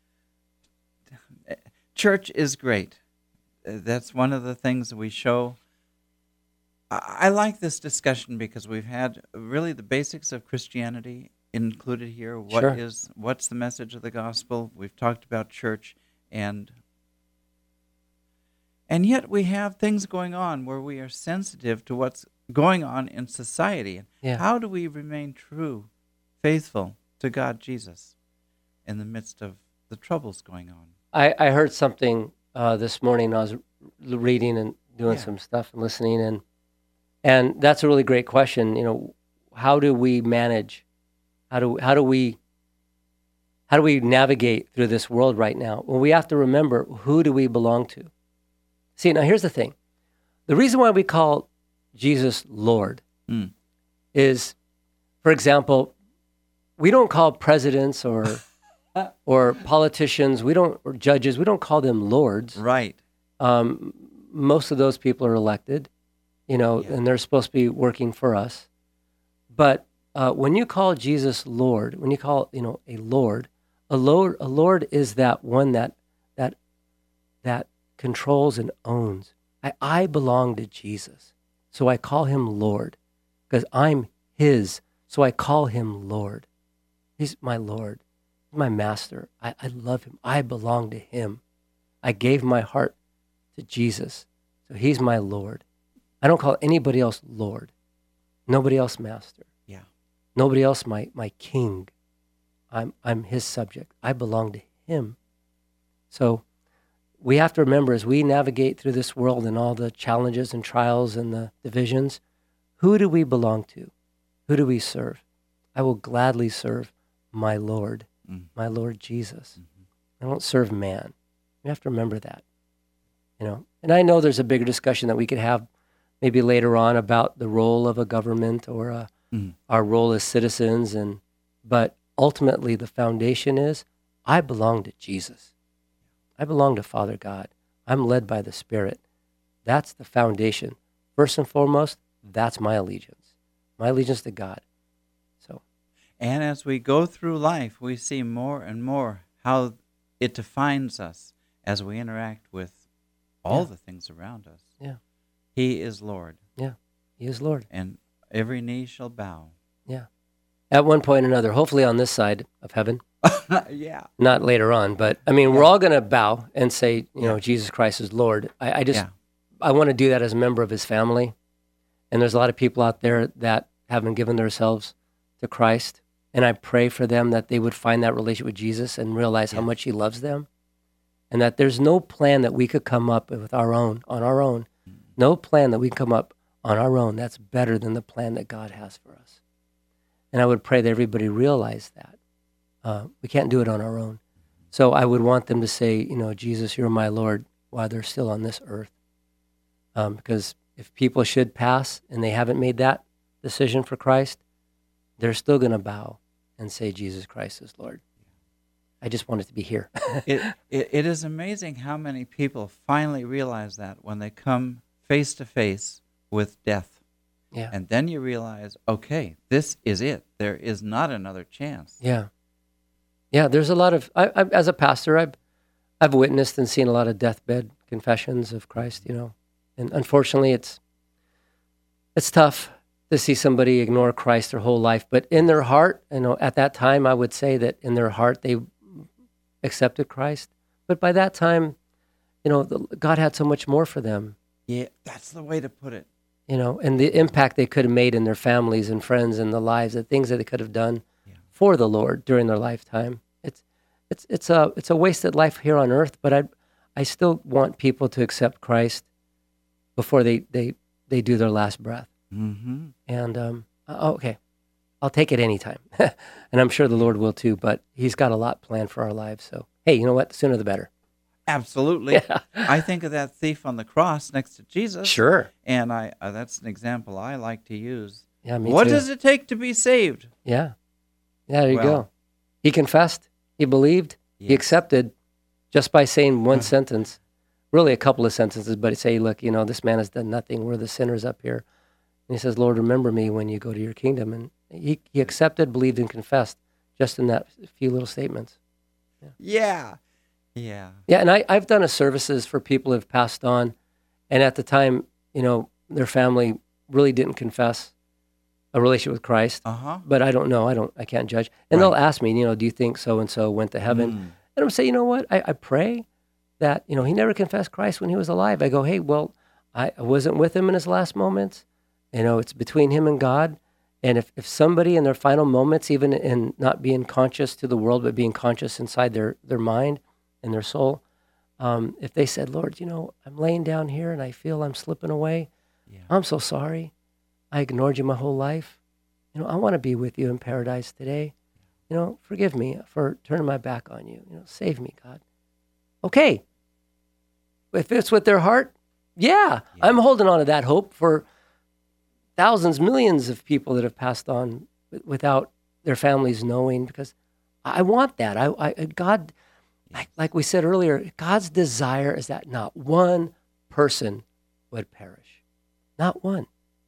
Church is great. That's one of the things we show. I like this discussion because we've had really the basics of Christianity included here. What's the message of the gospel? We've talked about church, and yet we have things going on where we are sensitive to what's going on in society. Yeah. How do we remain true, faithful to God Jesus in the midst of the troubles going on? I heard something this morning. I was reading and doing some stuff and listening, and that's a really great question. How do we manage? How do we navigate through this world right now? Well, we have to remember, who do we belong to? See, now here's the thing. The reason why we call Jesus Lord is, for example, we don't call presidents or politicians, or judges, we don't call them lords. Right. Most of those people are elected, and they're supposed to be working for us. But when you call Jesus Lord, when you call a Lord is that one that controls and owns. I belong to Jesus, so I call him Lord, because I'm his, so I call him Lord. He's my Lord, my master. I love him. I belong to him. I gave my heart to Jesus, so he's my Lord. I don't call anybody else Lord, nobody else master. Yeah. Nobody else my king. I'm his subject. I belong to him. So we have to remember, as we navigate through this world and all the challenges and trials and the divisions, who do we belong to? Who do we serve? I will gladly serve my Lord, my Lord Jesus. I don't serve man. We have to remember that, And I know there's a bigger discussion that we could have maybe later on about the role of a government or our role as citizens. But ultimately the foundation is, I belong to Jesus. I belong to Father God. I'm led by the Spirit. That's the foundation. First and foremost, that's my allegiance. My allegiance to God. So, And as we go through life, we see more and more how it defines us as we interact with all the things around us. Yeah. He is Lord. Yeah. He is Lord. And every knee shall bow. Yeah. At one point or another, hopefully on this side of heaven. Yeah. Not later on, but I mean, we're all going to bow and say, Jesus Christ is Lord. I want to do that as a member of his family. And there's a lot of people out there that haven't given themselves to Christ. And I pray for them that they would find that relationship with Jesus and realize how much he loves them. And that there's no plan that we could come up with on our own. No plan that we can come up on our own that's better than the plan that God has for us. And I would pray that everybody realize that. We can't do it on our own. So I would want them to say, Jesus, you're my Lord, while they're still on this earth. Because if people should pass and they haven't made that decision for Christ, they're still going to bow and say, Jesus Christ is Lord. I just want it to be here. It is amazing how many people finally realize that when they come face to face with death. Yeah. And then you realize, okay, this is it. There is not another chance. Yeah. Yeah, there's a lot of, as a pastor, I've witnessed and seen a lot of deathbed confessions of Christ, And unfortunately, it's tough to see somebody ignore Christ their whole life. But in their heart, at that time, I would say that in their heart, they accepted Christ. But by that time, God had so much more for them. Yeah, that's the way to put it. And the impact they could have made in their families and friends and the lives, the things that they could have done for the Lord during their lifetime. It's a wasted life here on earth, but I still want people to accept Christ before they do their last breath. Mm-hmm. And, okay, I'll take it anytime. And I'm sure the Lord will too, but he's got a lot planned for our lives. So, hey, you know what? The sooner the better. Absolutely. Yeah. I think of that thief on the cross next to Jesus. Sure. And that's an example I like to use. Yeah, me What too. does it take to be saved? Yeah. Yeah, there you go. He confessed. He believed. Yes. He accepted just by saying one sentence, really a couple of sentences, but say, look, this man has done nothing. We're the sinners up here. And he says, Lord, remember me when you go to your kingdom. And he accepted, believed, and confessed just in that few little statements. Yeah. Yeah. Yeah, and I've done services for people who have passed on, and at the time, their family really didn't confess a relationship with Christ. Uh-huh. But I don't know. I can't judge. And they'll ask me, do you think so-and-so went to heaven? And I'm say, you know what? I pray that, he never confessed Christ when he was alive. I go, hey, well, I wasn't with him in his last moments. It's between him and God. And if somebody in their final moments, even in not being conscious to the world, but being conscious inside their mind and their soul, if they said, Lord, I'm laying down here and I feel I'm slipping away. Yeah. I'm so sorry. I ignored you my whole life. I want to be with you in paradise today. Forgive me for turning my back on you. Save me, God. Okay. If it's with their heart, yeah. I'm holding on to that hope for thousands, millions of people that have passed on without their families knowing, because I want that. God, like we said earlier, God's desire is that not one person would perish. Not one.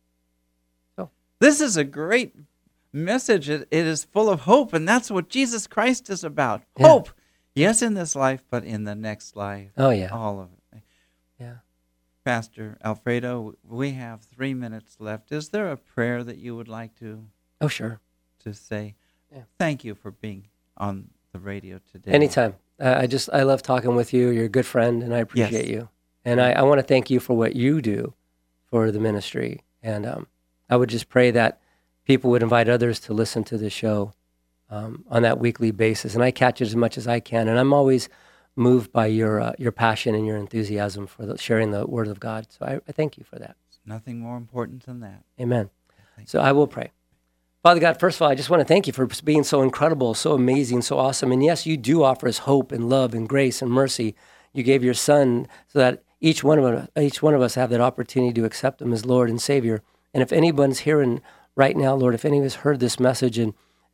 So this is a great message. It is full of hope, and that's what Jesus Christ is about. Yeah. Hope. Yes, in this life, but in the next life. Oh, yeah. All of it. Yeah. Pastor Alfredo, we have 3 minutes left. Is there a prayer that you would like to sure. to say? Yeah. Thank you for being on the radio today. Anytime. I love talking with you. You're a good friend, and I appreciate you. And I want to thank you for what you do for the ministry. And I would just pray that people would invite others to listen to the show on that weekly basis. And I catch it as much as I can. And I'm always moved by your passion and your enthusiasm for sharing the Word of God. So I thank you for that. Nothing more important than that. Amen. So I will pray. Father God, first of all, I just want to thank you for being so incredible, so amazing, so awesome. And yes, you do offer us hope and love and grace and mercy. You gave your Son so that each one of us have that opportunity to accept him as Lord and Savior. And if anyone's hearing right now, Lord, if any of us heard this message and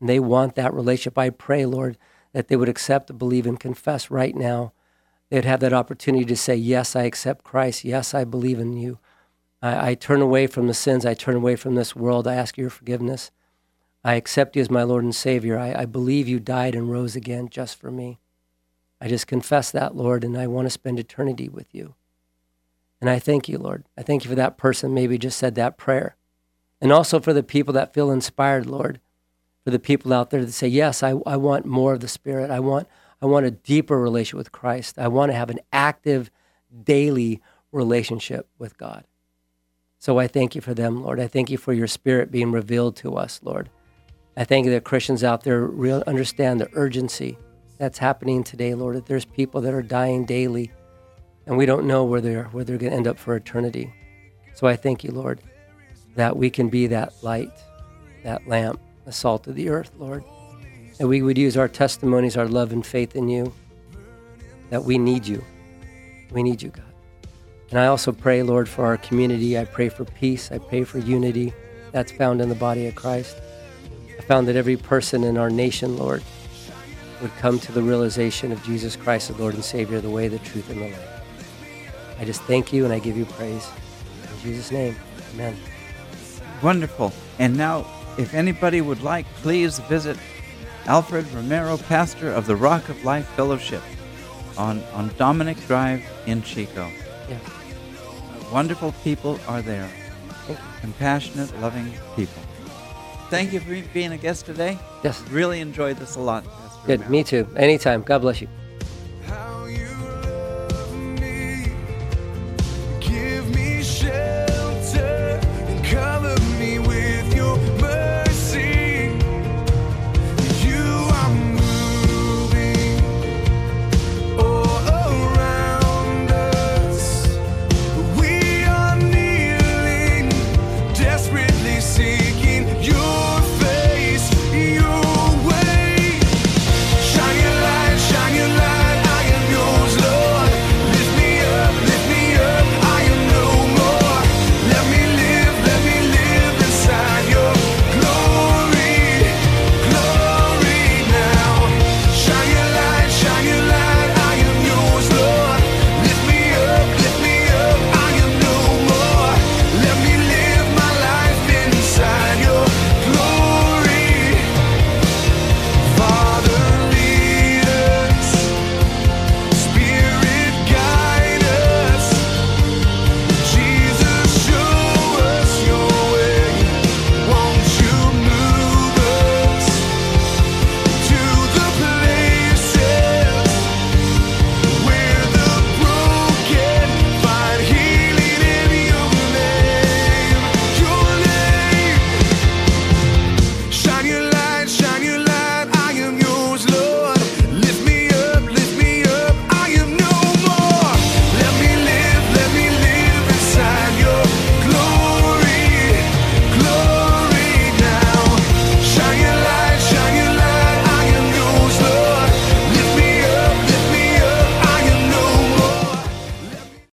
And they want that relationship. I pray, Lord, that they would accept, believe, and confess right now. They'd have that opportunity to say, yes, I accept Christ. Yes, I believe in you. I turn away from the sins. I turn away from this world. I ask your forgiveness. I accept you as my Lord and Savior. I believe you died and rose again just for me. I just confess that, Lord, and I want to spend eternity with you. And I thank you, Lord. I thank you for that person maybe just said that prayer. And also for the people that feel inspired, Lord, for the people out there that say, yes, I want more of the Spirit. I want a deeper relationship with Christ. I want to have an active, daily relationship with God. So I thank you for them, Lord. I thank you for your Spirit being revealed to us, Lord. I thank you that Christians out there really understand the urgency that's happening today, Lord, that there's people that are dying daily, and we don't know where they're going to end up for eternity. So I thank you, Lord, that we can be that light, that lamp, the salt of the earth, Lord. That we would use our testimonies, our love and faith in you, that we need you. We need you, God. And I also pray, Lord, for our community. I pray for peace. I pray for unity that's found in the body of Christ. I found that every person in our nation, Lord, would come to the realization of Jesus Christ, the Lord and Savior, the way, the truth, and the life. I just thank you and I give you praise. In Jesus' name, amen. Wonderful. And now, if anybody would like, please visit Alfred Romero, pastor of the Rock of Life Fellowship on Dominic Drive in Chico. Yeah. Wonderful people are there. Compassionate, loving people. Thank you for being a guest today. Yes. Really enjoyed this a lot, Pastor Good. Romero. Me too. Anytime. God bless you.